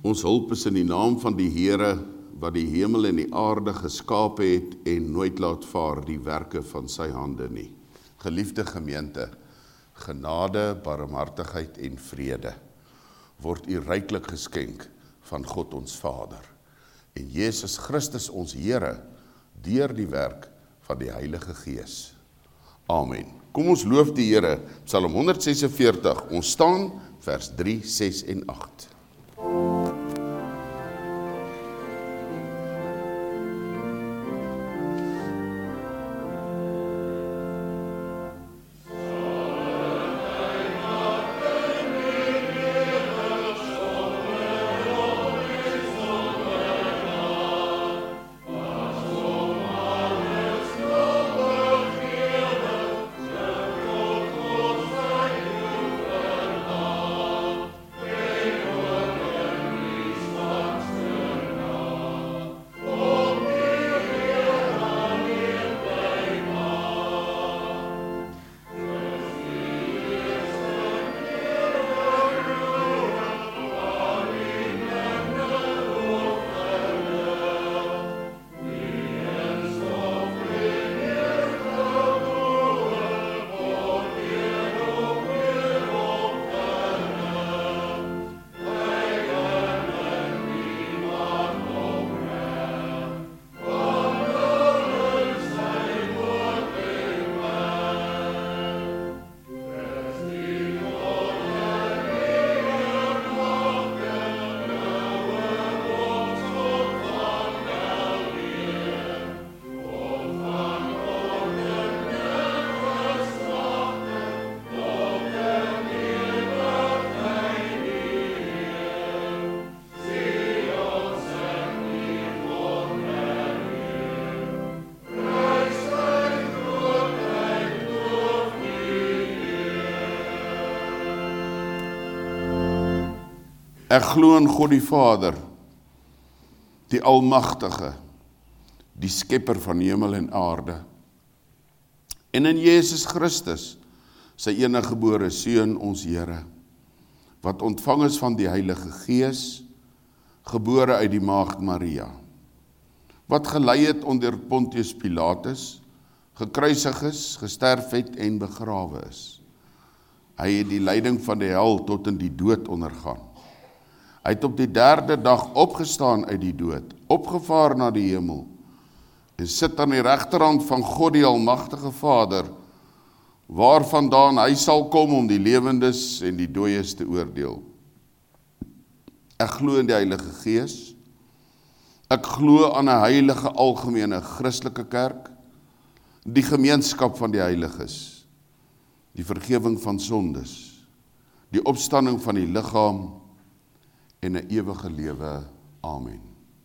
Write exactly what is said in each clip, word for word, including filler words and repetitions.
Ons hulp is in die naam van die Here, wat die hemel en die aarde geskape het en nooit laat vaar die werke van sy hande nie. Geliefde gemeente, genade, barmhartigheid en vrede word u ryklik geskenk van God ons Vader en Jesus Christus ons Here deur die werk van die Heilige Gees. Amen. Kom ons loof die Here, Psalm honderdsesenveertig, ons staan vers drie, ses en agt. Ek glo in God die Vader, die Almagtige, die Skepper van hemel en aarde, en in Jesus Christus, sy eniggebore Seun, ons Here, wat ontvang is van die Heilige Gees, gebore uit die Maagd Maria, wat gelei het onder Pontius Pilatus, gekruisig is, gesterf het en begrawe is. Hy het die lyding van die hel tot in die dood ondergaan. Hy het op die derde dag opgestaan uit die dood, opgevaar na die hemel, en sit aan die regterhand van God die Almagtige Vader, waarvandaan hy sal kom om die lewendes en die dooies te oordeel. Ek glo in die Heilige Gees, ek glo aan 'n heilige algemene Christelike kerk, die gemeenskap van die heiliges, die vergifnis van sondes, die opstanding van die liggaam, en 'n ewige lewe. Amen.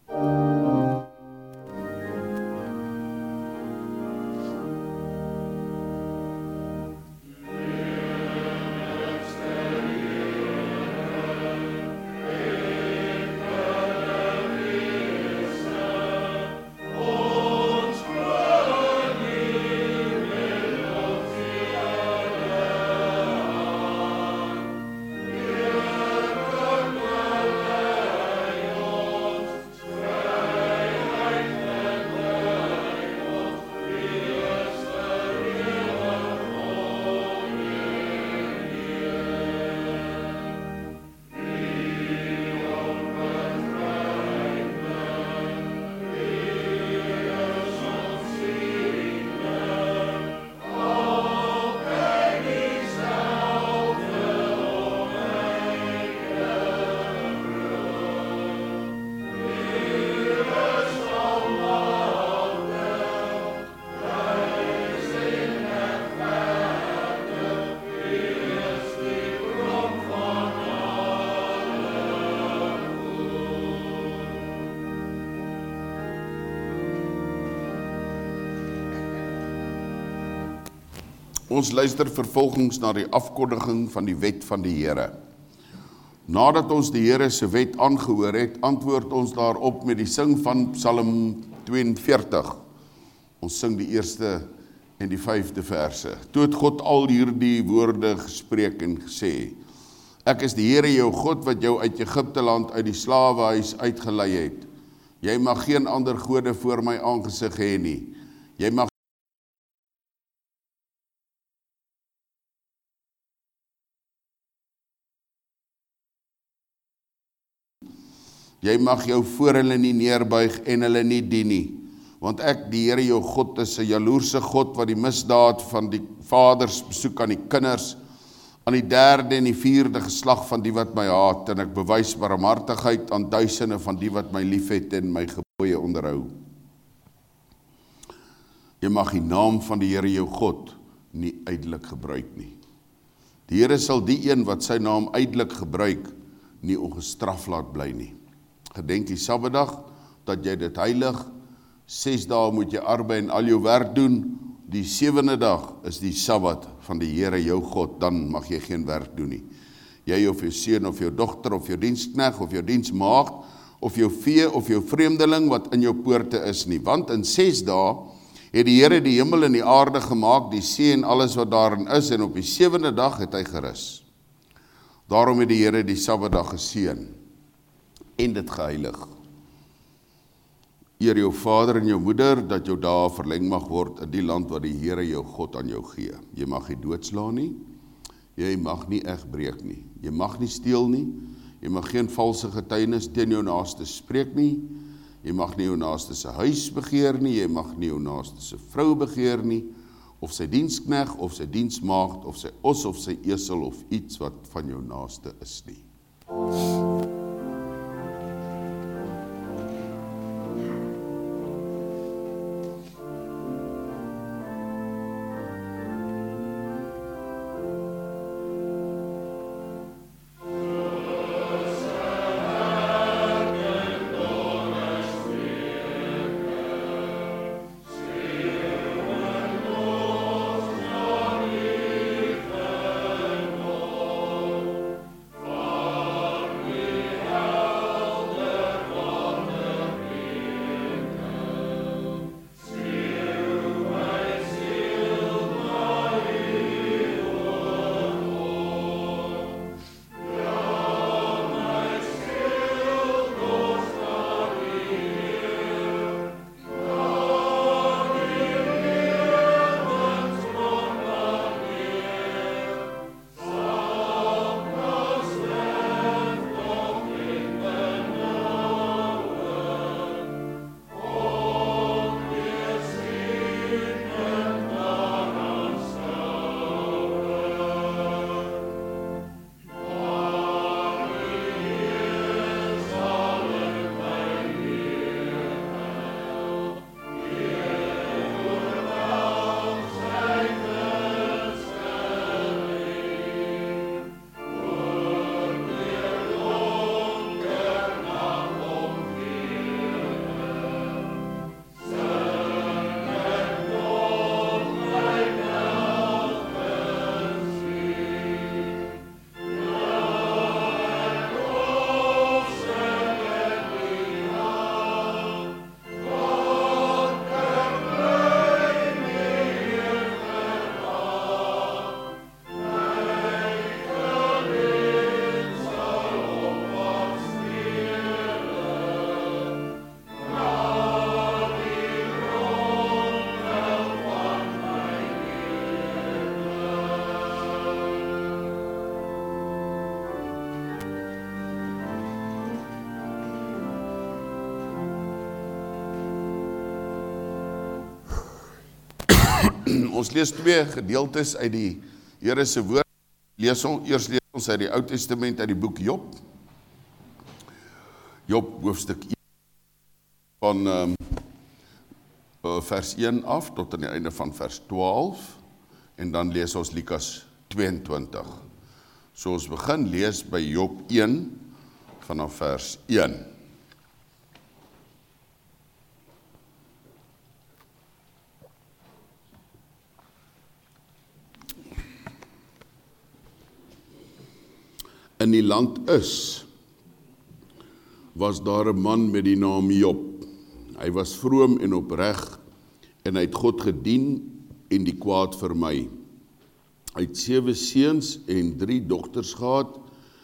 Ons luister vervolgens na die afkondiging van die wet van die Here. Nadat ons die Here se wet aangehoor het, antwoord ons daarop met die sing van Psalm tweeënveertig. Ons sing die eerste en die vyfde verse. Toe het God al hierdie woorde gespreek en gesê: Ek is die Here jou God wat jou uit Egipte land uit die slawehuis uitgelei het. Jy mag geen ander gode voor my aangesig hê nie. Jy mag Jy mag jou voor hulle nie neerbuig en hulle nie dien nie. Want ek, die Here jou God, is 'n jaloerse God wat die misdaad van die vaders besoek aan die kinders, aan die derde en die vierde geslag van die wat my haat, en ek bewys barmhartigheid aan duisende van die wat my liefhet en my gebooie onderhou. Jy mag die naam van die Here jou God nie uitelik gebruik nie. Die Here sal die een wat sy naam uitelik gebruik, nie ongestraf laat bly nie. Gedenk die Sabbatdag, dat jy dit heilig, ses dae moet jy arbei en al jou werk doen, die sewende dag is die Sabbat van die Here jou God, dan mag jy geen werk doen nie. Jy of jou seun of jou dogter of jou diensknegt of jou diensmaagd of jou vee of jou vreemdeling wat in jou poorte is nie, want in ses dae het die Here die hemel en die aarde gemaak, die see en alles wat daarin is, en op die sewende dag het hy gerus. Daarom het die Here die Sabbatdag geseën en dit geheilig. Eer jou vader en jou moeder, dat jou dae verleng mag word in die land wat die Here jou God aan jou gee. Jy mag nie doodslaan nie, jy mag nie egbreek nie, jy mag nie steel nie, jy mag geen valse getuienis teen jou naaste spreek nie, jy mag nie jou naaste se huis begeer nie, jy mag nie jou naaste se vrou begeer nie, of sy diensknegt, of sy diensmaagd, of sy os, of sy esel, of iets wat van jou naaste is nie. Ons lees twee gedeeltes uit die Here se woord. Lees ons, eers lees ons uit die Ou Testament uit die boek Job. Job hoofstuk een van um, vers een af tot aan die einde van vers twaalf en dan lees ons Lukas tweeëntwintig. So ons begin lees by Job een vanaf vers een. In die land Is was daar 'n man met die naam Job. Hy was vroom en opreg en hy het God gedien en die kwaad vermy. Hy het sewe seuns en drie dogters gehad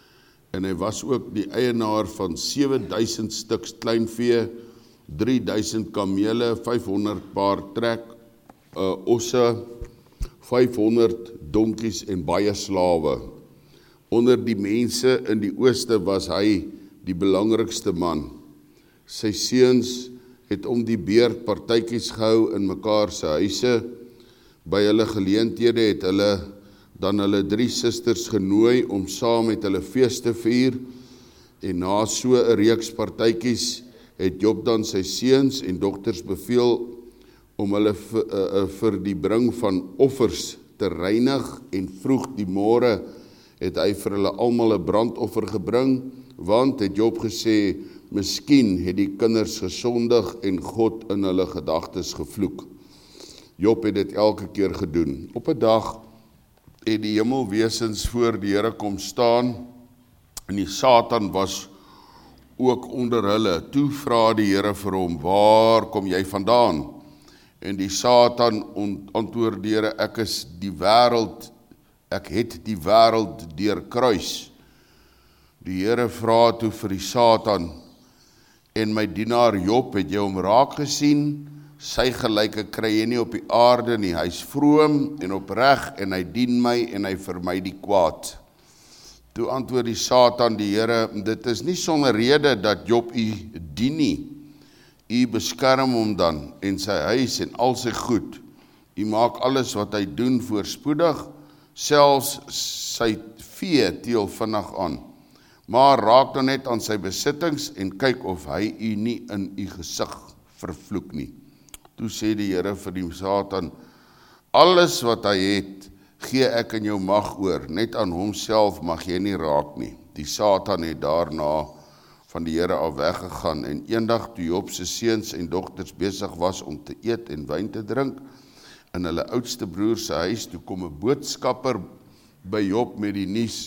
en hy was ook die eienaar van sewe duisend stuks kleinvee, drie duisend kamele, vyfhonderd paar trek, uh, osse, vyfhonderd donkies en baie slawe. Onder die mense in die ooste was hy die belangrikste man. Sy seuns het om die beurt partytjies gehou in mekaar se huise. By hulle geleenthede het hulle dan hulle drie susters genooi om saam met hulle fees te vier. En na so 'n reeks partytjies het Job dan sy seuns en dogters beveel om hulle vir, uh, vir die bring van offers te reinig, en vroeg die môre het hy vir hulle almal 'n brandoffer gebring, want het Job gesê, miskien het die kinders gesondig en God in hulle gedagtes gevloek. Job het dit elke keer gedoen. Op 'n dag het die hemelwesens voor die Here kom staan, en die Satan was ook onder hulle. Toe vra die Here vir hom, waar kom jy vandaan? En die Satan antwoord die Here, ek is die wêreld, ek het die wêreld deurkruis. Die Here vra toe vir die Satan, en my dienaar Job, het jy hom raak gesien? Sy gelyke kry jy nie op die aarde nie. Hy is vroom en opreg, en hy dien my, en hy vermy die kwaad. Toe antwoord die Satan die Here, dit is nie sonder rede dat Job u dien nie. U beskerm hom dan, en sy huis en al sy goed. U maak alles wat hy doen voorspoedig, selfs sy vee teel vinnig aan. Maar raak dan net aan sy besittings, en kyk of hy u nie in u gesig vervloek nie. Toe sê die Here vir die Satan, alles wat hy het, gee ek in jou mag oor, net aan homself mag jy nie raak nie. Die Satan het daarna van die Here af weggegaan, en eendag toe Job se seuns en dogters besig was om te eet en wyn te drink, in hulle oudste broer se huis, toe kom 'n boodskapper by Job met die nuus,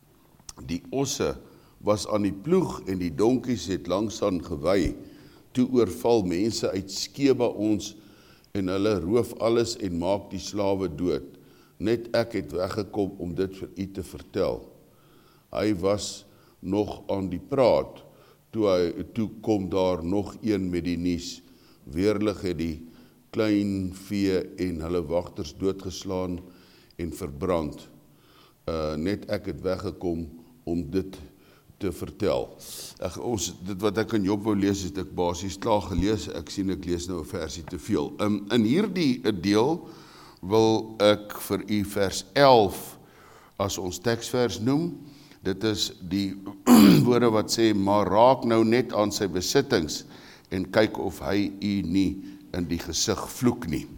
die osse was aan die ploeg en die donkies het langsaan gewy. Toe oorval mense uit Skeba ons, en hulle roof alles en maak die slawe dood. Net ek het weggekom om dit vir u te vertel. Hy was nog aan die praat, toe, hy, toe kom daar nog een met die nuus. Weerlig het die klein vee en hulle wagters doodgeslaan en verbrand. Uh, net ek het weggekom om dit te vertel. Ek, ons, dit wat ek in Job wou lees, het ek basies klaar gelees. Ek sien ek lees nou 'n versie te veel. Um, in hierdie deel wil ek vir u vers elf as ons teksvers noem. Dit is die woorde wat sê, maar raak nou net aan sy besittings en kyk of hy u nie in die gesig vloek nie.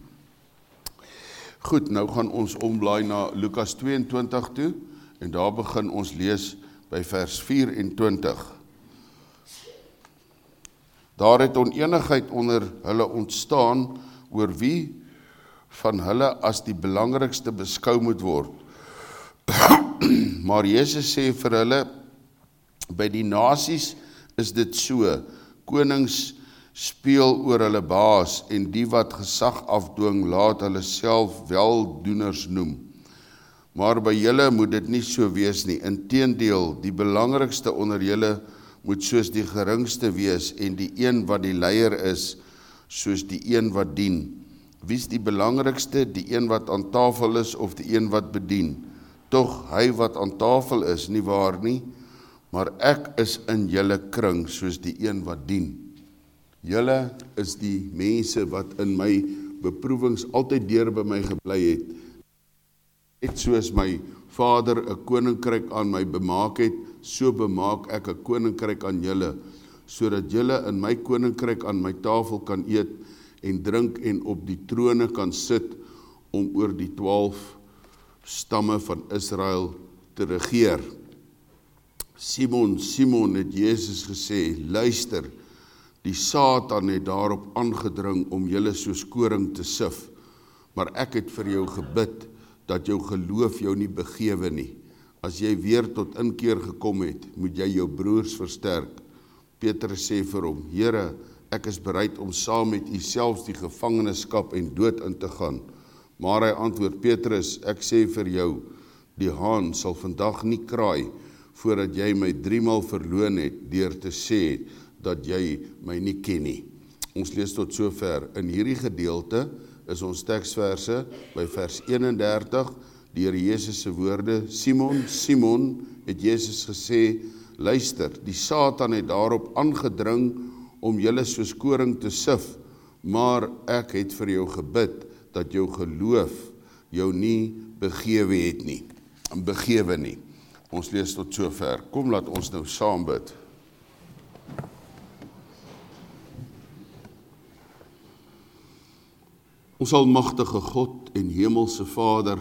Goed, nou gaan ons omblaai na Lukas tweeëntwintig toe, en daar begin ons lees by vers vyf-en-twintig. Daar het onenigheid onder hulle ontstaan oor wie van hulle as die belangrikste beskou moet word. Maar Jesus sê vir hulle, by die nasies is dit so, konings speel oor hulle baas, en die wat gesag afdwing, laat hulle self weldoeners noem. Maar by julle moet dit nie so wees nie. Inteendeel, die belangrikste onder julle moet soos die geringste wees, en die een wat die leier is, soos die een wat dien. Wie is die belangrikste, die een wat aan tafel is, of die een wat bedien? Tog hy wat aan tafel is, nie waar nie, maar ek is in julle kring, soos die een wat dien. Julle is die mense wat in my beproewings altyd deur by my gebly het. Net soos my Vader 'n koninkryk aan my bemaak het, so bemaak ek 'n koninkryk aan julle, sodat julle in my koninkryk aan my tafel kan eet en drink en op die trone kan sit om oor die twaalf stamme van Israel te regeer. Simon, Simon het Jesus gesê, luister, die Satan het daarop aangedring om julle soos koring te sif, maar ek het vir jou gebid, dat jou geloof jou nie begewe nie. As jy weer tot inkeer gekom het, moet jy jou broers versterk. Petrus sê vir hom, Here, ek is bereid om saam met u selfs die gevangenskap en dood in te gaan. Maar hy antwoord, Petrus, ek sê vir jou, die haan sal vandag nie kraai, voordat jy my driemaal verloon het, deur te sê, dat jy my nie ken nie. Ons lees tot sover. In hierdie gedeelte is ons teksverse by vers eenendertig, die Here Jesus se woorde, Simon, Simon, het Jesus gesê, luister, die Satan het daarop aangedring om julle soos koring te sif, maar ek het vir jou gebid, dat jou geloof jou nie begewe het nie, begewe nie. Ons lees tot sover. Kom, laat ons nou saam bid. Ons almagtige God en hemelse Vader,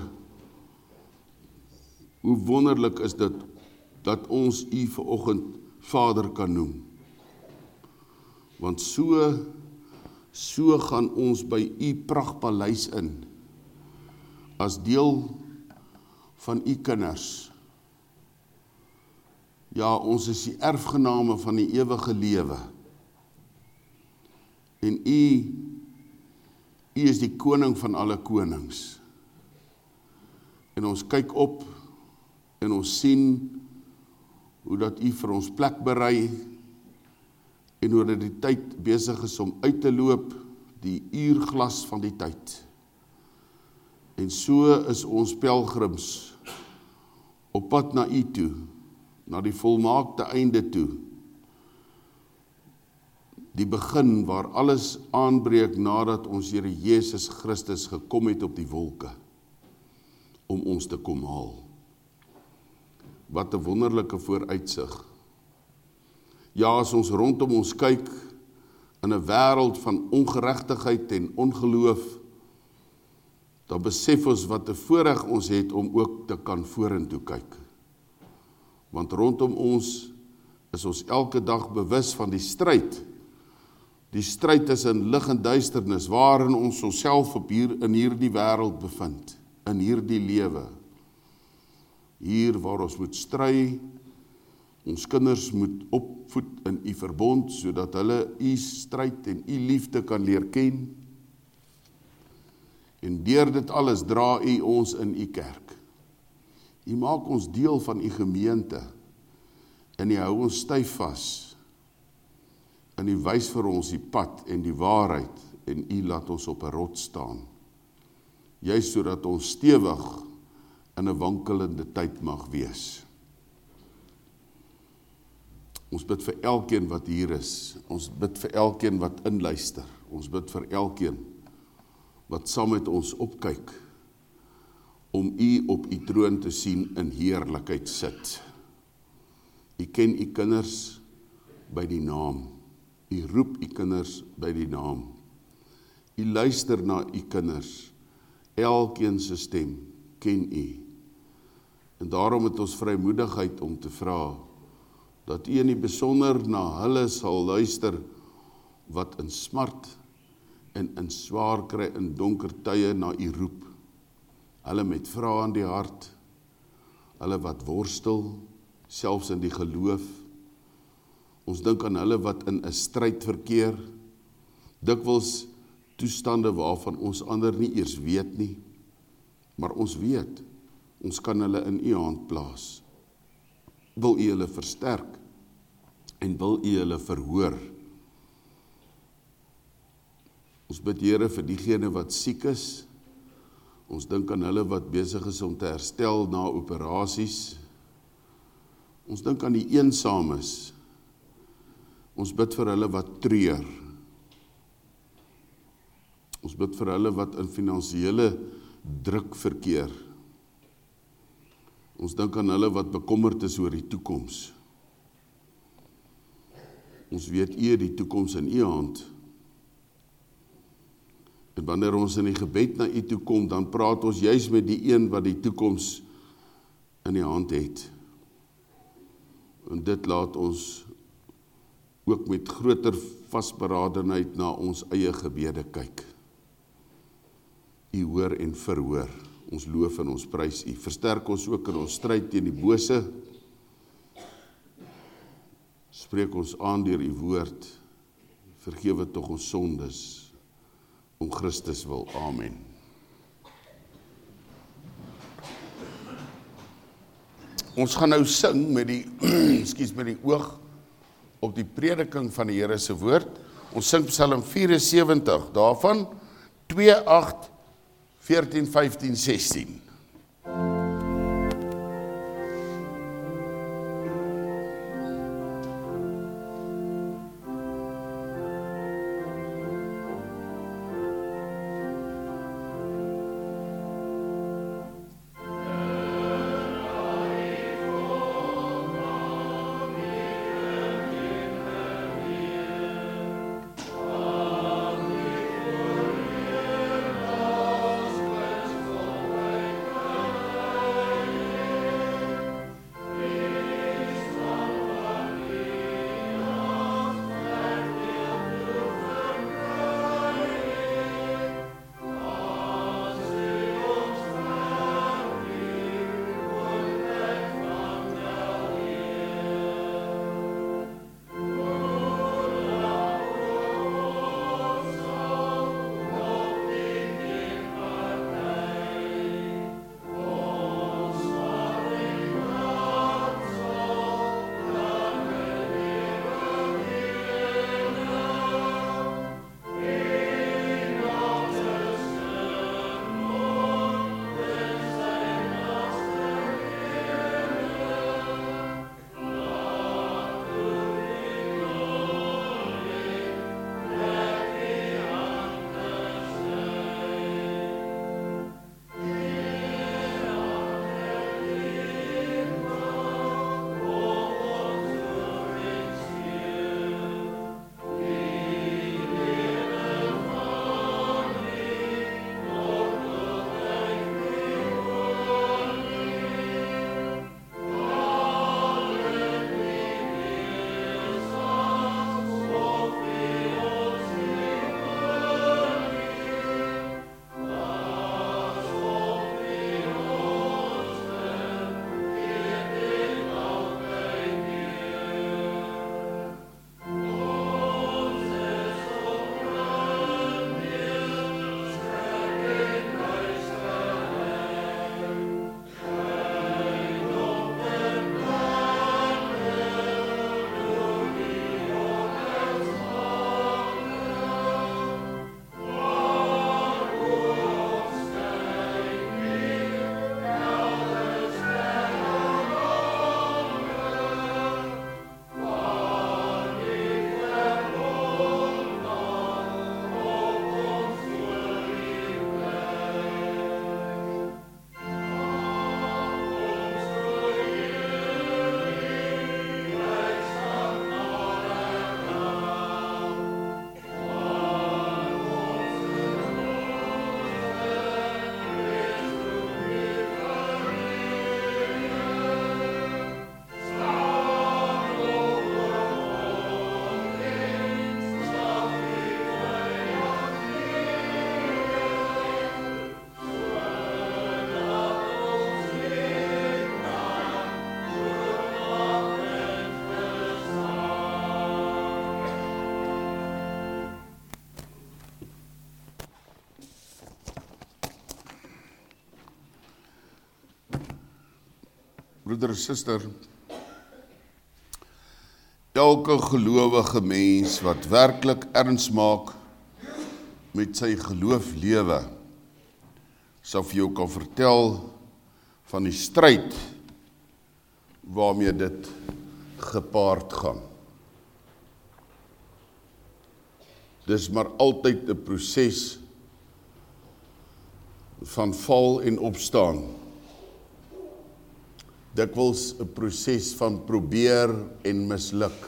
hoe wonderlik is dit, dat ons U vanoggend Vader kan noem. Want so, so gaan ons by U pragtpaleis in, as deel van U kinders. Ja, ons is die erfgename van die ewige lewe. En U, U is die koning van alle konings. En ons kyk op, en ons sien, hoe dat U vir ons plek berei, en hoe dat die tyd besig is om uit te loop, die uurglas van die tyd. En so is ons pelgrims op pad na U toe, na die volmaakte einde toe, die begin waar alles aanbreek nadat ons Here Jesus Christus gekom het op die wolke, om ons te kom haal. Wat 'n wonderlike vooruitsig. Ja, as ons rondom ons kyk, in 'n wêreld van ongeregtigheid en ongeloof, dan besef ons wat 'n voorreg ons het om ook te kan vorentoe kyk. Want rondom ons is ons elke dag bewus van die stryd. Die stryd tussen lig en duisternis, waarin ons onsself op hier in hierdie wêreld bevind, in hierdie lewe. Hier waar ons moet stry, ons kinders moet opvoed in U verbond, sodat hulle U stryd en U liefde kan leer ken. En deur dit alles dra U ons in U kerk. U maak ons deel van U gemeente, en U hou ons styf vas, en U wys vir ons die pad en die waarheid, en U laat ons op 'n rots staan. Juist sodat ons stewig in 'n wankelende tyd mag wees. Ons bid vir elkeen wat hier is, ons bid vir elkeen wat inluister, ons bid vir elkeen wat saam met ons opkyk, om U op U troon te sien in heerlikheid sit. U ken U kinders by die naam, U roep U kinders by die naam, U luister na U kinders, elkeen se stem ken U, en daarom het ons vrymoedigheid om te vra, dat U in die besonder na hulle sal luister, wat in smart en in swaar kry in donker tye na U roep, hulle met vrae in die hart, hulle wat worstel, selfs in die geloof. Ons dink aan hulle wat in 'n stryd verkeer, dikwels toestande waarvan ons ander nie eers weet nie, maar ons weet, ons kan hulle in U hand plaas. Wil U hulle versterk, en wil U hulle verhoor. Ons bid Here vir diegene wat siek is, ons dink aan hulle wat besig is om te herstel na operasies, ons dink aan die eensames, ons bid vir hulle wat treur, ons bid vir hulle wat in finansiële druk verkeer, ons dink aan hulle wat bekommerd is oor die toekoms. Ons weet U het die toekoms in U hand. En wanneer ons in die gebed na U toe kom, dan praat ons juis met die een wat die toekoms in die hand het. En dit laat ons ook met groter vasberadenheid na ons eie gebede kyk. U hoor en verhoor. Ons loof en ons prys U. Versterk ons ook in ons stryd teen die bose. Spreek ons aan deur U woord. Vergewe tog ons sondes, om Christus wil. Amen. Ons gaan nou sing met die, ekskuus, met die oog op die prediking van die Here se woord. Ons sing Psalm vyf-en-sewentig, daarvan twee, agt, veertien, vyftien, sestien. Broeder en suster, elke gelowige mens wat werklik erns maak met sy gelooflewe, sal vir jou kan vertel van die stryd waarmee dit gepaard gaan. Dis maar altyd 'n proses van val en opstaan. Dikwels 'n proses van probeer en misluk.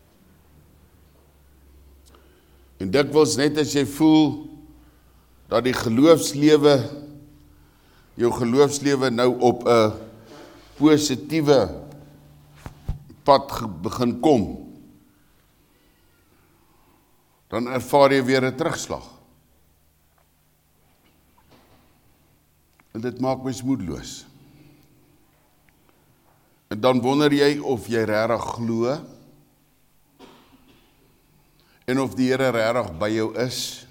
En dikwels net as jy voel dat die geloofslewe, jou geloofslewe nou op 'n positiewe pad begin kom, dan ervaar jy weer 'n terugslag. En dit maak mens moedeloos. En dan wonder jy of jy regtig glo, en of die Here regtig by jou is.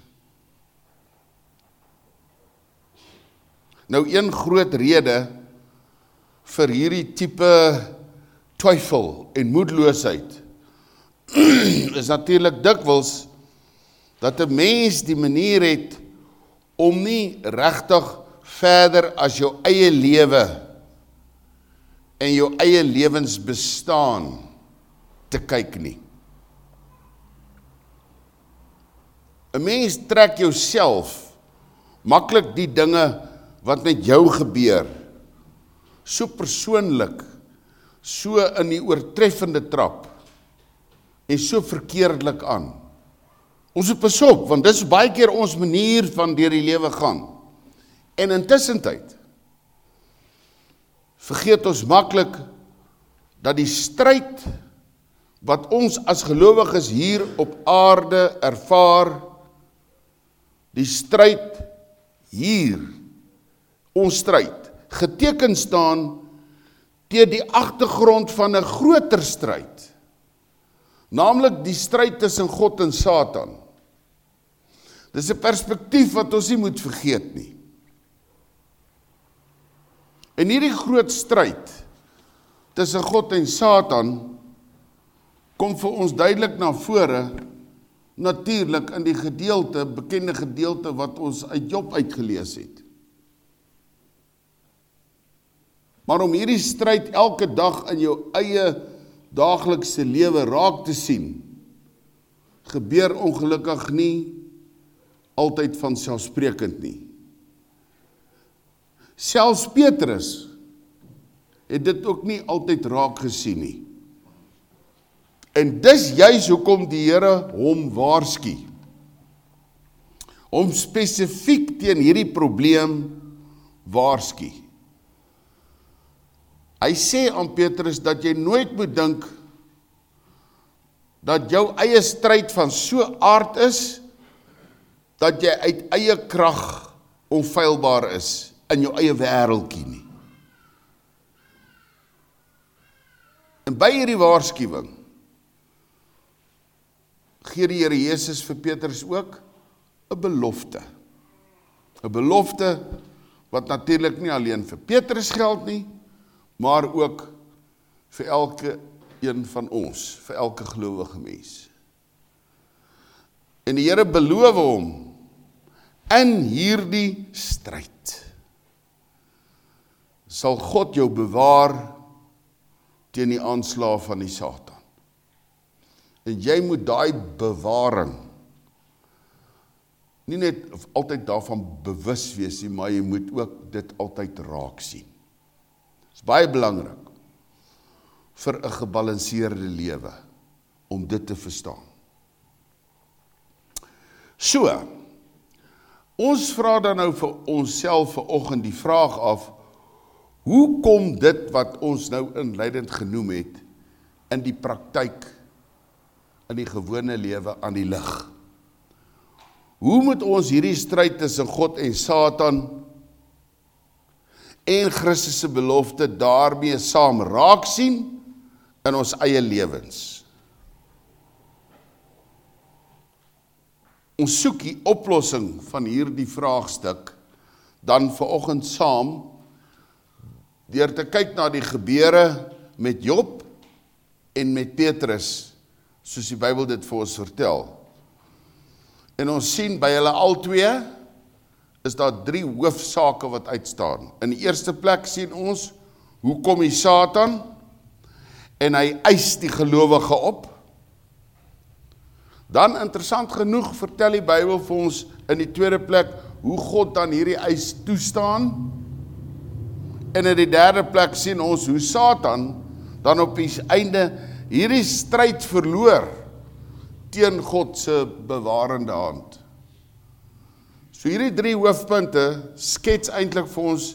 Nou een groot rede vir hierdie tipe twyfel en moedeloosheid is natuurlik dikwels dat 'n mens die manier het om nie regtig verder as jou eie lewe en jou eie lewensbestaan te kyk nie. 'n Mens trek jouself maklik die dinge wat met jou gebeur, so persoonlik, so in die oortreffende trap en so verkeerdelik aan. Ons moet pas op, want dis baie keer ons manier van deur die lewe gaan. En intussentyd vergeet ons maklik dat die stryd wat ons as gelowiges hier op aarde ervaar, die stryd hier, ons stryd, geteken staan teen die agtergrond van 'n groter stryd, naamlik die stryd tussen God en Satan. Dis 'n perspektief wat ons nie moet vergeet nie. En hierdie groot stryd tussen God en Satan kom vir ons duidelik na vore, natuurlik in die gedeelte, bekende gedeelte wat ons uit Job uitgelees het. Maar om hierdie stryd elke dag in jou eie daaglikse lewe raak te sien, gebeur ongelukkig nie altyd van selfsprekend nie. Selfs Petrus het dit ook nie altyd raak gesien nie. En dis juis hoekom die Here hom waarsku, om spesifiek teen hierdie probleem waarsku. Hy sê aan Petrus dat jy nooit moet dink dat jou eie stryd van so aard is, dat jy uit eie krag onfeilbaar is in jou eie wêreldjie nie. En by hierdie waarskuwing gee die Here Jesus vir Petrus ook 'n belofte. 'n Belofte wat natuurlik nie alleen vir Petrus geld nie, maar ook vir elke een van ons, vir elke gelowige mens. En die Here beloof hom in hierdie stryd sal God jou bewaar teen die aanslae van die Satan. En jy moet daai bewaring nie net altyd daarvan bewus wees nie, maar jy moet ook dit altyd raak sien. Dit is baie belangrik vir 'n gebalanseerde lewe om dit te verstaan. So, ons vra dan nou vir onsself vanoggend die vraag af, hoe kom dit wat ons nou inleidend genoem het in die praktyk, in die gewone lewe aan die lig? Hoe moet ons hierdie stryd tussen God en Satan en Christus se belofte daarmee saam raak sien in ons eie lewens? Ons soek die oplossing van hierdie vraagstuk dan vanoggend saam deur te kyk na die gebeure met Job en met Petrus, soos die Bybel dit vir ons vertel. En ons sien by hulle albei is daar drie hoofsake wat uitstaan. In die eerste plek sien ons, hoe kom die Satan en hy eis die gelowige op. Dan interessant genoeg vertel die Bybel vir ons in die tweede plek, hoe God dan hierdie eis toestaan. En in die derde plek sien ons hoe Satan dan op die einde hierdie stryd verloor teen God se bewarende hand. So hierdie drie hoofpunte skets eintlik vir ons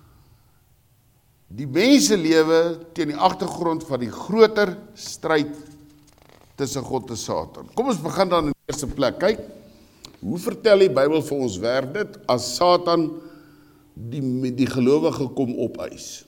die menselewe teen die agtergrond van die groter stryd tussen God en Satan. Kom ons begin dan in die eerste plek. Kyk, hoe vertel die Bybel vir ons werk dit as Satan die, die gelowige kom opeis?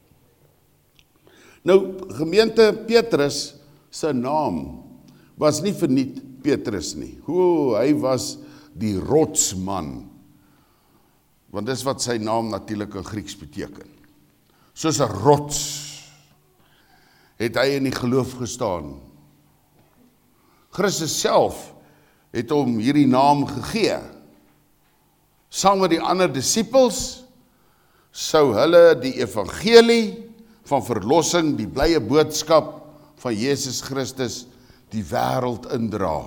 Nou, gemeente Petrus se naam was nie verniet Petrus nie. Hoe, hy was die rotsman. Want dis wat sy naam natuurlik in Grieks beteken. soos 'n rots, het hy in die geloof gestaan. Christus self het hom hierdie naam gegee. Saam met die ander disippels sou hulle die evangelie van verlossing, die blye boodskap van Jesus Christus, die wêreld indra.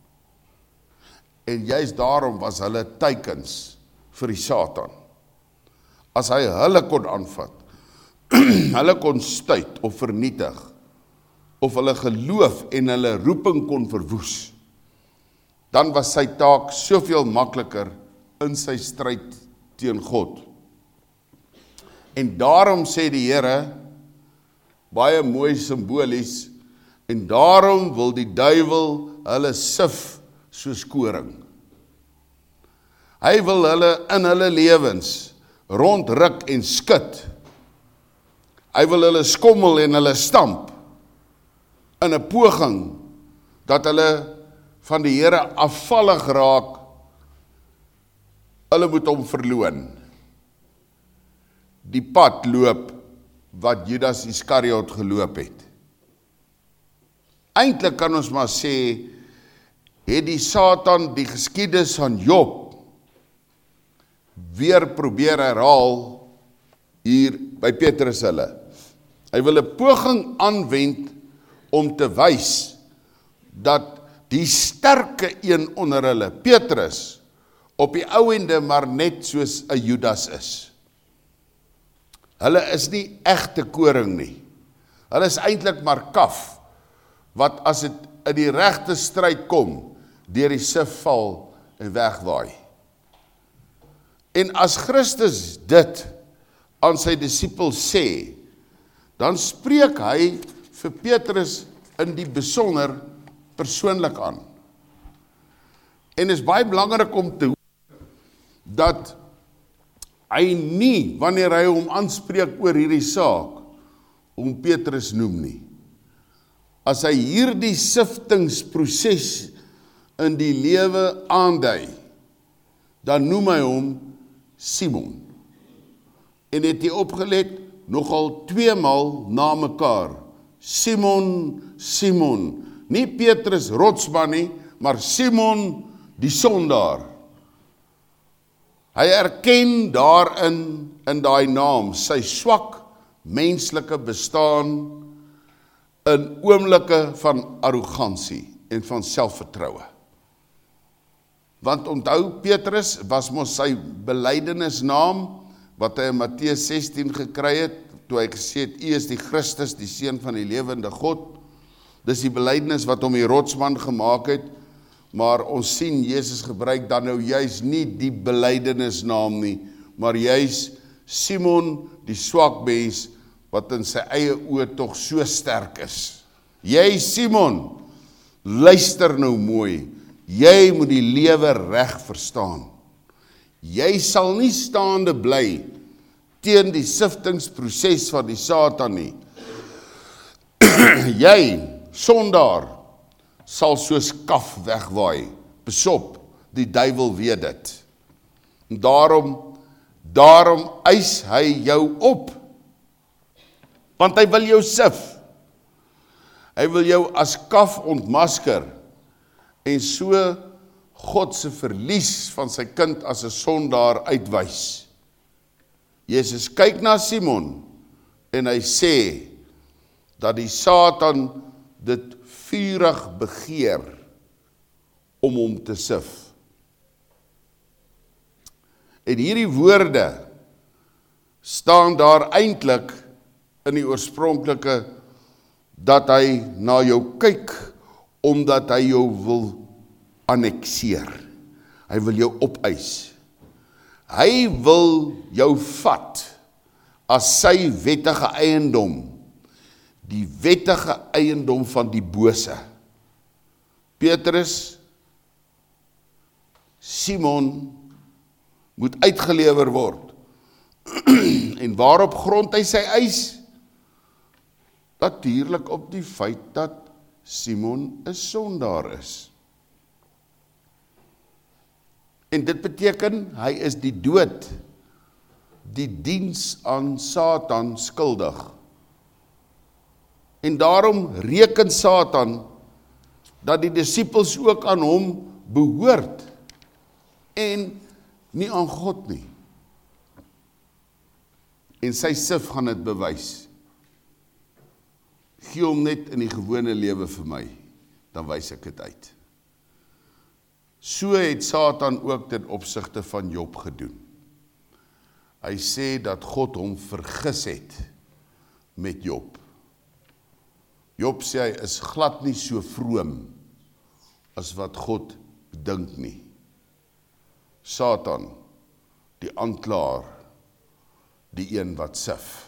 En juist daarom was hulle teikens vir die Satan. As hy hulle kon aanvat, hulle kon stuit of vernietig, of hulle geloof en hulle roeping kon verwoes, dan was sy taak soveel makliker in sy stryd teen God. En daarom sê die Here, baie mooi simbolies, en daarom wil die duiwel hulle sif soos koring. Hy wil hulle in hulle lewens rondruk en skud. Hy wil hulle skommel en hulle stamp in 'n poging dat hulle van die Here afvallig raak. Hulle moet hom verloon. Die pad loop wat Judas Iskariot geloop het. Eintlik kan ons maar sê, het die Satan die geskiedenis van Job weer probeer herhaal hier by Petrus hulle. Hy wil 'n poging aanwend om te wys dat die sterke een onder hulle, Petrus, op die ouende maar net soos 'n Judas is. Hulle is nie egte koring nie. Hulle is eintlik maar kaf, wat as dit in die regte stryd kom, deur die sif val en wegwaai. En as Christus dit aan sy disippels sê, dan spreek hy vir Petrus in die besonder persoonlik aan. En is baie belangrik om te hoor dat hy nie, wanneer hy hom aanspreek oor hierdie saak, om Petrus noem nie. As hy hierdie siftingsproses in die lewe aandui, dan noem hy hom Simon. En het hy opgelet, nogal tweemaal na mekaar. Simon, Simon. Nie Petrus rotsman nie, maar Simon die sondaar. Hy erken daarin, in daai naam, sy swak menslike bestaan in oomblikke van arrogansie en van selfvertroue. Want onthou, Petrus was mos sy belydenisnaam, wat hy in Matteus sestien gekry het, toe hy gesê het, U is die Christus, die Seun van die lewende God. Dis die belydenis wat hom die rotsman gemaak het, maar ons sien Jesus gebruik dan nou juis nie die belydenisnaam nie, maar juis Simon, die swak mens, wat in sy eie oë tog so sterk is. Jy Simon, luister nou mooi, jy moet die lewe reg verstaan. Jy sal nie staande bly teen die siftingsproses van die Satan nie. Jy, sondaar, sal soos kaf wegwaai. Besop, die duiwel weet dit. En daarom, daarom eis hy jou op. Want hy wil jou sif. Hy wil jou as kaf ontmasker en so God se verlies van sy kind as 'n sondaar uitwys. Jesus kyk na Simon en hy sê dat die Satan dit vurig begeer om hom te sif. En hierdie woorde staan daar eintlik in die oorspronklike dat hy na jou kyk omdat hy jou wil annexeer. Hy wil jou opeis. Hy wil jou vat as sy wettige eiendom, die wettige eiendom van die bose. Petrus, Simon moet uitgelewer word. En waarop grond hy sy eis? Natuurlik op die feit dat Simon 'n sondaar is. En dit beteken, hy is die dood die diens aan Satan skuldig. En daarom reken Satan dat die disippels ook aan hom behoort en nie aan God nie. En sy sif gaan dit bewys. Gee hom net in die gewone lewe vir my, dan wys ek dit uit. So het Satan ook ten opsigte van Job gedoen. Hy sê dat God hom vergis het met Job. Job sê hy is glad nie so vroom as wat God dink nie. Satan, die aanklaer, die een wat sif.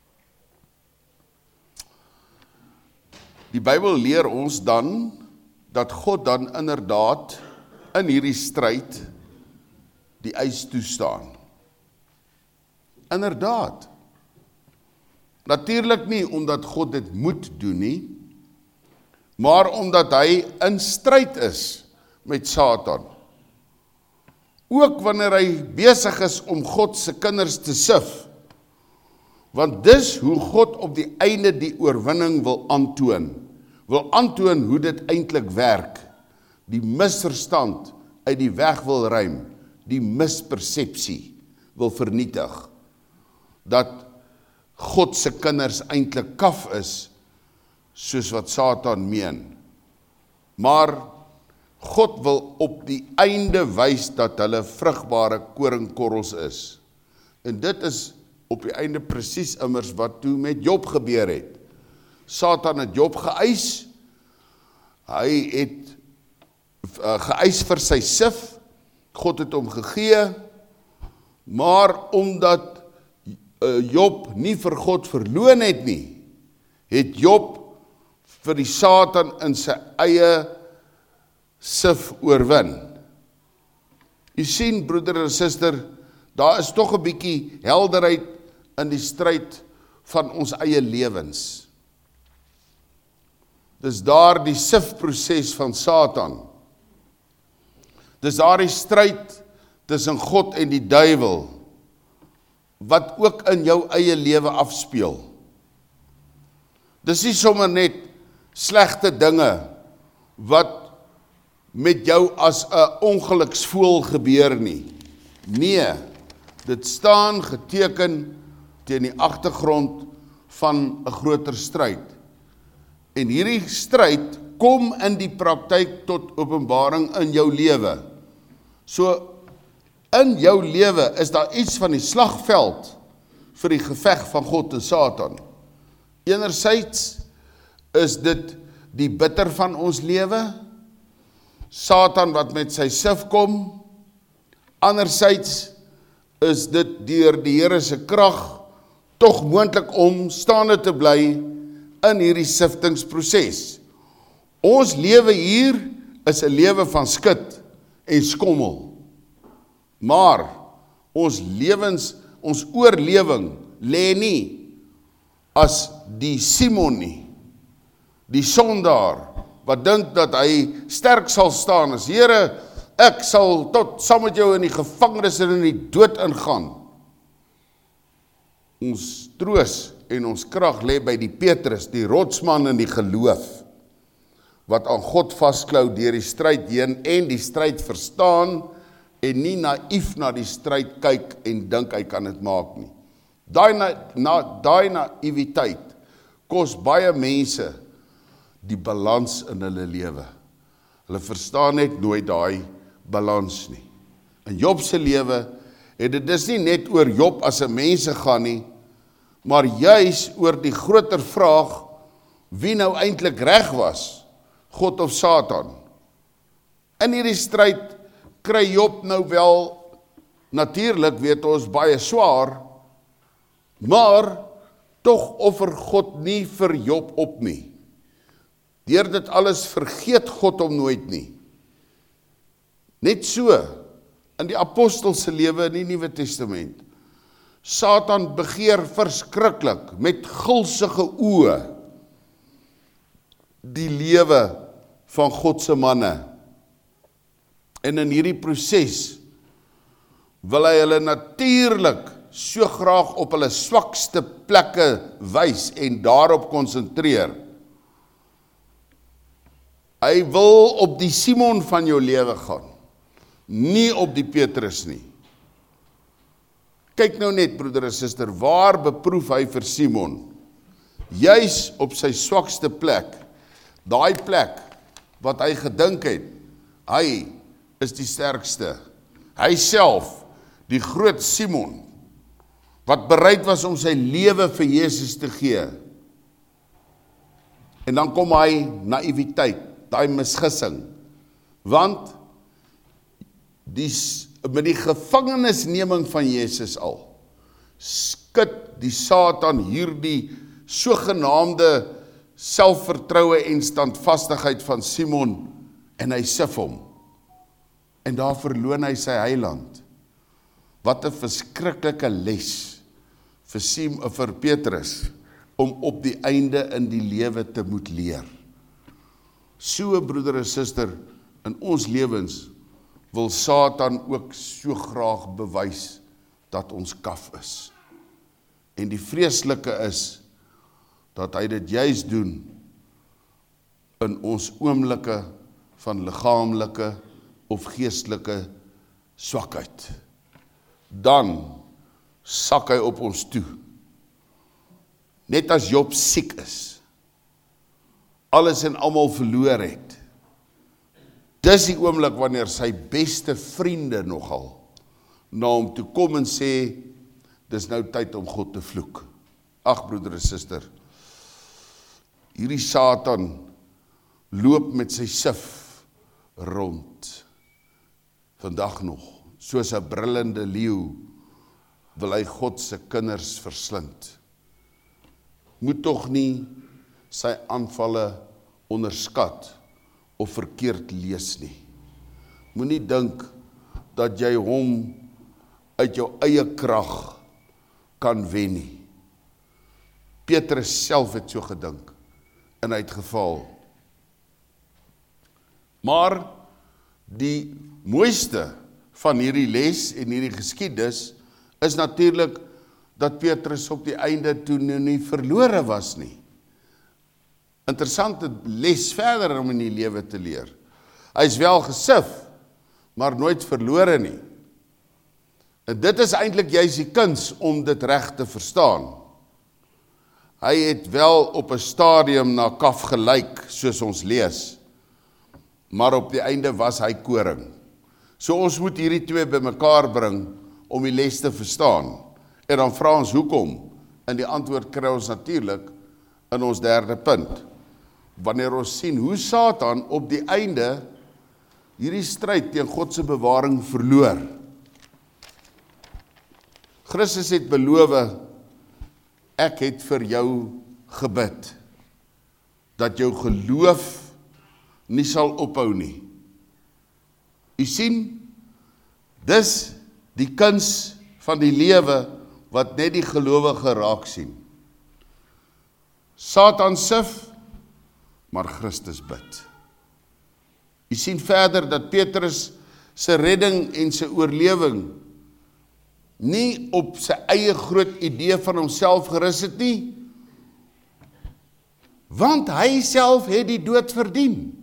Die Bybel leer ons dan, dat God dan inderdaad in hierdie stryd die eis toestaan. Inderdaad. Natuurlik nie omdat God dit moet doen nie, maar omdat hy in stryd is met Satan. Ook wanneer hy besig is om God se kinders te sif, want dis hoe God op die einde die oorwinning wil aantoon, wil aantoon hoe dit eintlik werk, die misverstand uit die weg wil ruim, die mispersepsie wil vernietig, dat God se kinders eintlik kaf is, soos wat Satan meen. Maar God wil op die einde wys dat hulle vrugbare koringkorrels is. En dit is op die einde presies immers wat toe met Job gebeur het. Satan het Job geëis, hy het uh, geëis vir sy sif, God het hom gegee, maar omdat uh, Job nie vir God verloon het nie, het Job vir die Satan in sy eie sif oorwin. Jy sien, broeder en suster, daar is toch 'n bietjie helderheid in die stryd van ons eie lewens. Dis daar die sifproses van Satan. Dis daar die stryd tussen God en die duiwel, wat ook in jou eie lewe afspeel. Dis nie sommer net slegte dinge, wat met jou as 'n ongeluksvoël gebeur nie. Nee, dit staan geteken teen die agtergrond van 'n groter stryd. En hierdie stryd kom in die praktyk tot openbaring in jou lewe. So, in jou lewe is daar iets van die slagveld vir die geveg van God en Satan. Enerzijds is dit die bitter van ons lewe, Satan wat met sy sif kom, anderzijds is dit deur die Here se krag tog moontlik om staande te bly in hierdie siftingsproses. Ons lewe hier is 'n lewe van skit en skommel. Maar ons lewens, ons oorlewing lê nie as die Simon nie, die sondaar wat dink dat hy sterk sal staan as Here, ek sal tot saam met jou in die gevangenis en in die dood ingaan. Ons troos en ons krag lê by die Petrus, die rotsman in die geloof, wat aan God vasklou deur die stryd heen en die stryd verstaan en nie naïef na die stryd kyk en dink hy kan dit maak nie. Daai na, na, daai naïwiteit kos baie mense die balans in hulle lewe. Hulle verstaan net nooit daai balans nie. In Job se lewe het dit dus nie net oor Job as 'n mens gaan nie, maar juis oor die groter vraag, wie nou eintlik reg was, God of Satan. In hierdie stryd kry Job nou wel, natuurlik weet ons baie swaar, maar tog offer God nie vir Job op nie. Deur dit alles vergeet God hom nooit nie. Net so, in die apostelse lewe in die Nuwe Testament, Satan begeer verskriklik, met gulsige oë, die lewe van God se manne. En in hierdie proses, wil hy hulle natuurlik so graag op hulle swakste plekke wys en daarop konsentreer. Hy wil op die Simon van jou lewe gaan, nie op die Petrus nie. Kyk nou net, broeder en suster, waar beproef hy vir Simon? Juis op sy swakste plek, daai plek wat hy gedink het, hy is die sterkste. Hy self, die groot Simon, wat bereid was om sy lewe vir Jesus te gee. En dan kom hy naïwiteit, daai misgissing, want die, met die gevangenisneming van Jesus al, skud die Satan hierdie sogenaamde selfvertroue en standvastigheid van Simon, en hy sif hom, en daar verloon hy sy heiland. Wat 'n verskriklike les vir, Sim, vir Petrus, om op die einde in die lewe te moet leer. So, broeder en suster, in ons lewens wil Satan ook so graag bewys dat ons kaf is. En die vreeslike is, dat hy dit juis doen in ons oomblikke van liggaamlike of geestelike swakheid. Dan sak hy op ons toe. Net as Job siek is, alles en almal verloor het. Dis die oomblik wanneer sy beste vriende nogal na hom toe kom en sê, dis nou tyd om God te vloek. Ag broeder en suster, hierdie Satan loop met sy sif rond, vandag nog, soos 'n brullende leeu, wil hy God se kinders verslind. Moet tog nie sy aanvalle onderskat of verkeerd lees nie. Moenie dink dat jy hom uit jou eie krag kan wen nie. Petrus self het so gedink en hy het geval. Maar die mooiste van hierdie les en hierdie geskiedenis is natuurlik dat Petrus op die einde toe nou nie verlore was nie. Interessante les verder om in die lewe te leer. Hy is wel gesif, maar nooit verlore nie. En dit is eintlik juist die kuns om dit reg te verstaan. Hy het wel op 'n stadium na kaf gelyk, soos ons lees, maar op die einde was hy koring. So ons moet hierdie twee bymekaar bring om die les te verstaan. En dan vra ons hoekom, en die antwoord kry ons natuurlik in ons derde punt. Wanneer ons sien hoe Satan op die einde hierdie stryd teen God se bewaring verloor. Christus het beloof, ek het vir jou gebid, dat jou geloof nie sal ophou nie. U sien, dis die kuns van die lewe wat net die gelowige raak sien. Satan sif, maar Christus bid. U sien verder dat Petrus se redding en sy oorlewing nie op sy eie groot idee van homself gerus het nie, want hy self het die dood verdien.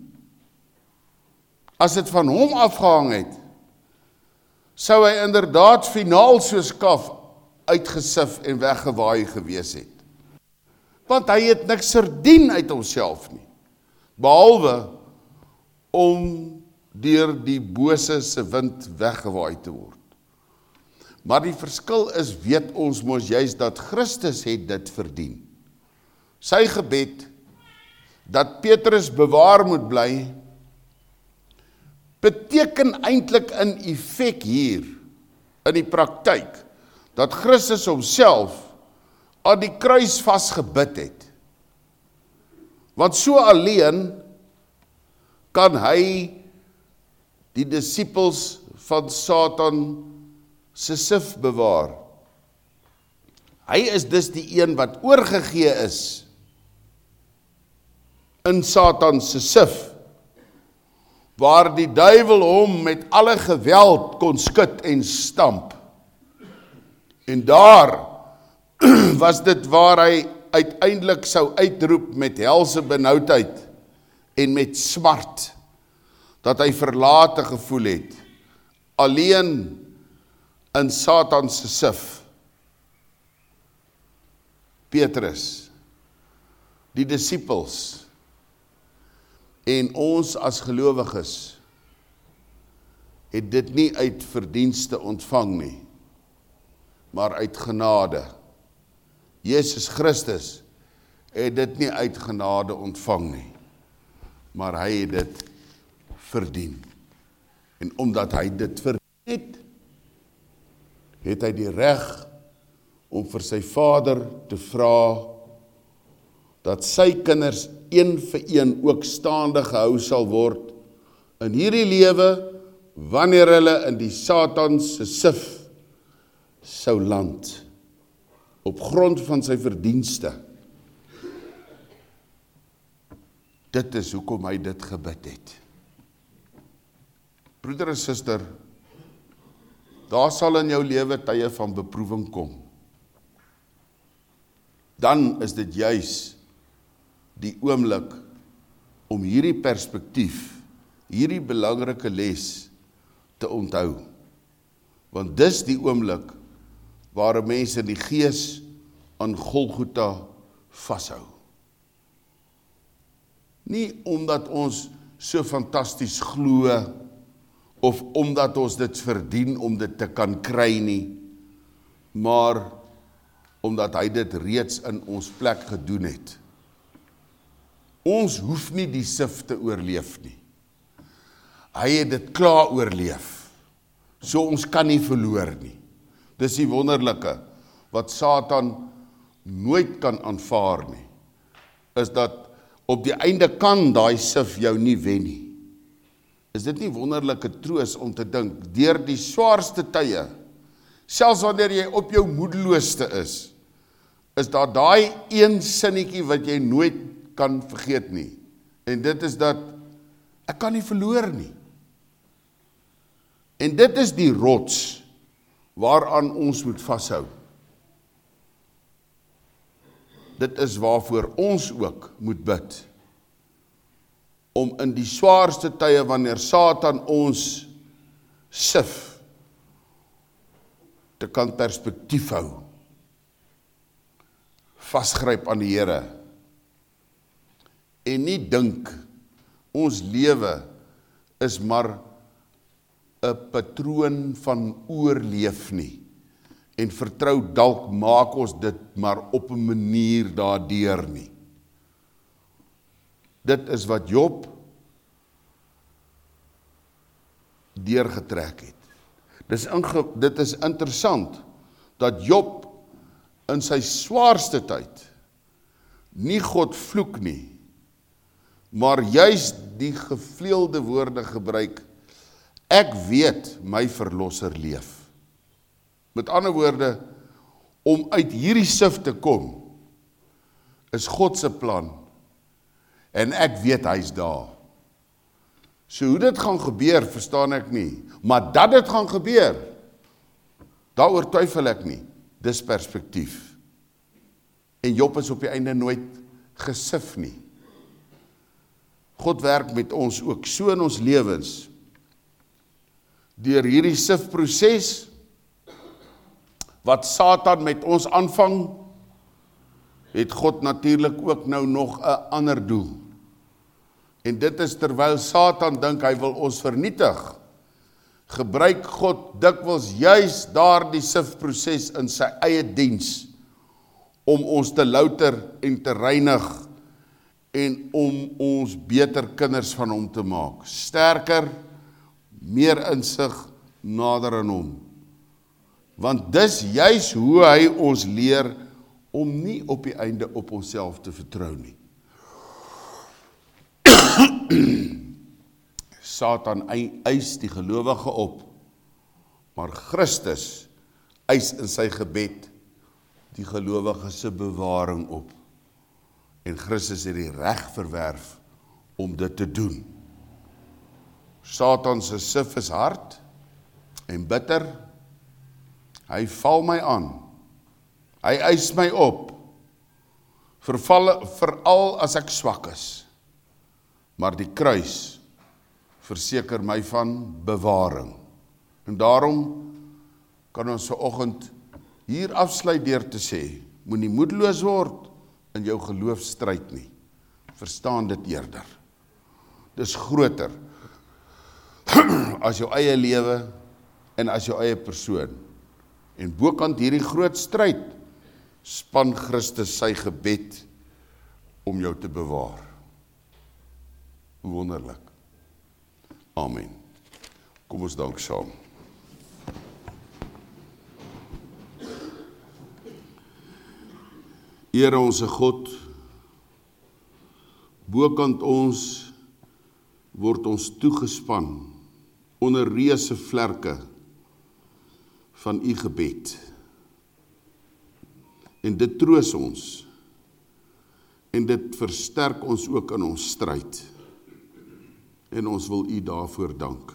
As dit van hom afgehang het, sou hy inderdaad finaal soos kaf uitgesif en weggewaai gewees het. Want hy het niks verdien uit homself nie, behalwe om deur die bose se wind weggewaai te word. Maar die verskil is, weet ons mos juist dat Christus het dit verdien. Sy gebed, dat Petrus bewaar moet bly, beteken eintlik in effek hier, in die praktyk, dat Christus homself aan die kruis vasgebid het. Want so alleen kan hy die disippels van Satan se sif bewaar. Hy is dus die een wat oorgegee is in Satan se sif, waar die duiwel hom met alle geweld kon skud en stamp. En daar was dit waar hy uiteindelik sou uitroep met helse benoudheid en met smart, dat hy verlate gevoel het, alleen in Satan se sif. Petrus, die disippels, en ons as gelowiges, het dit nie uit verdienste ontvang nie, maar uit genade. Jesus Christus het dit nie uit genade ontvang nie, maar hy het dit verdien. En omdat hy dit verdien het, het hy die reg om vir sy Vader te vra, dat sy kinders een vir een ook staande gehou sal word, in hierdie lewe, wanneer hulle in die Satan se sif sou land, op grond van sy verdienste. Dit is hoekom hy dit gebid het. Broeder en suster, daar sal in jou lewe tye van beproewing kom. Dan is dit juis die oomblik om hierdie perspektief, hierdie belangrike les te onthou. Want dis die oomblik waar 'n mens in die gees aan Golgotha vashou. Nie omdat ons so fantasties glo, of omdat ons dit verdien om dit te kan kry nie, maar omdat hy dit reeds in ons plek gedoen het. Ons hoef nie die sif te oorleef nie. Hy het dit klaar oorleef. So ons kan nie verloor nie. Dis die wonderlike, wat Satan nooit kan aanvaar nie, is dat op die einde kan daai sif jou nie wen nie. Is dit nie wonderlike troos om te dink, deur die swaarste tye, selfs wanneer jy op jou moedeloosste is, is daar daai een sinnetjie wat jy nooit kan vergeet nie. En dit is dat, ek kan nie verloor nie. En dit is die rots, waaraan ons moet vashou. Dit is waarvoor ons ook moet bid. Om in die swaarste tye, wanneer Satan ons sif, te kan perspektief hou. Vasgryp aan die Here. En nie dink, ons lewe is maar 'n patroon van oorleef nie. En vertrou dalk maak ons dit maar op 'n manier daardeur nie. Dit is wat Job deurgetrek het. Dis inge, dit is interessant, dat Job in sy swaarste tyd nie God vloek nie, maar juis die gevleelde woorde gebruik, ek weet my verlosser leef. Met ander woorde, om uit hierdie sif te kom, is God se plan, en ek weet hy's daar. So hoe dit gaan gebeur, verstaan ek nie, maar dat dit gaan gebeur, daaroor twyfel ek nie, dis perspektief. En Job is op die einde nooit gesif nie. God werk met ons ook so in ons lewens, deur hierdie sifproses, wat Satan met ons aanvang, het God natuurlik ook nou nog 'n ander doel. En dit is terwyl Satan dink hy wil ons vernietig, gebruik God dikwels juis daardie sifproses in sy eie diens, om ons te louter en te reinig, en om ons beter kinders van hom te maak. Sterker, meer insig, nader aan hom. Want dis juis hoe hy ons leer, om nie op die einde op onsself te vertrou nie. Satan eis die gelowige op, maar Christus eis in sy gebed die gelowige se bewaring op. En Christus het die reg verwerf om dit te doen. Satan se sif is hard en bitter. Hy val my aan. Hy eis my op. Verval, veral as ek swak is. Maar die kruis verseker my van bewaring. En daarom kan ons vanoggend hier afsluit deur te sê, moenie moedeloos word in jou geloofstryd nie. Verstaan dit eerder. Dis groter as jou eie lewe en as jou eie persoon. En bokant hierdie groot stryd span Christus sy gebed om jou te bewaar. Wonderlik. Amen. Kom ons dank saam. Here onse God, bokant ons word ons toegespan onder reuse vlerke van u gebed. En dit troos ons, en dit versterk ons ook in ons stryd. En ons wil u daarvoor dank.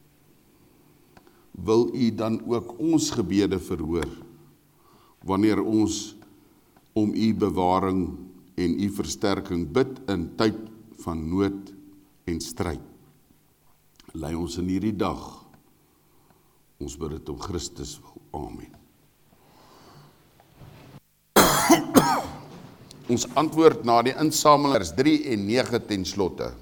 Wil u dan ook ons gebede verhoor, wanneer ons om u bewaring en u versterking bid in tyd van nood en stryd. Lei ons in hierdie dag, ons bid dit om Christus wil. Amen. Ons antwoord na die insameling is drie en nege ten slotte.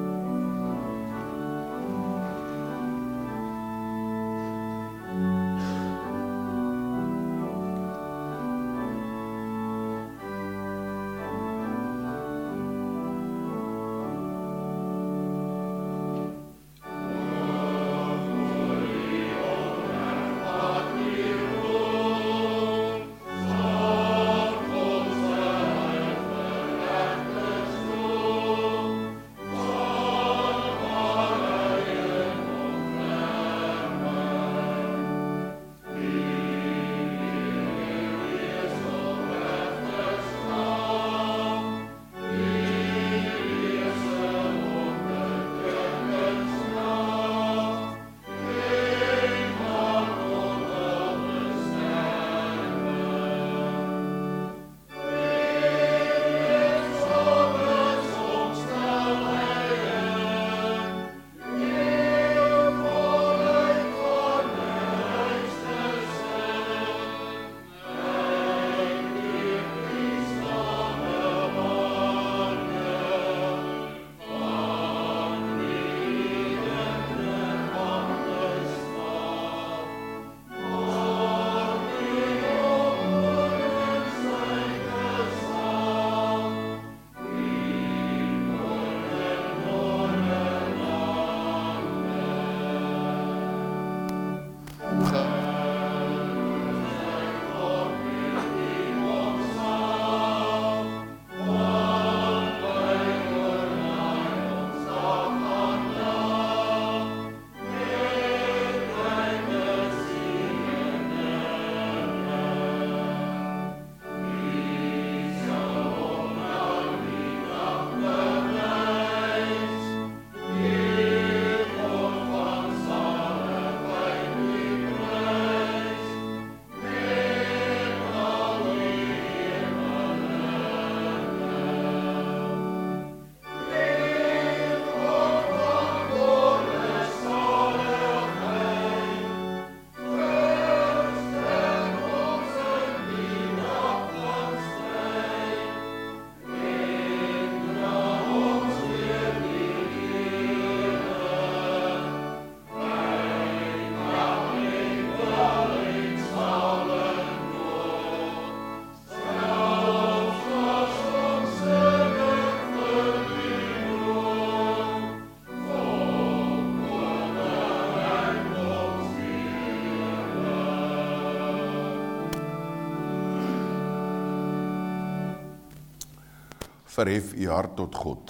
Verhef u hart tot God,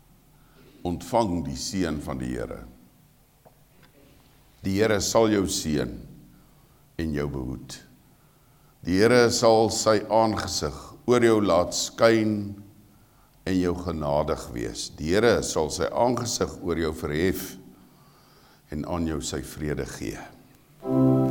ontvang die seën van die Here. Die Here sal jou seën en jou behoed. Die Here sal sy aangesig oor jou laat skyn en jou genadig wees. Die Here sal sy aangesig oor jou verhef en aan jou sy vrede gee.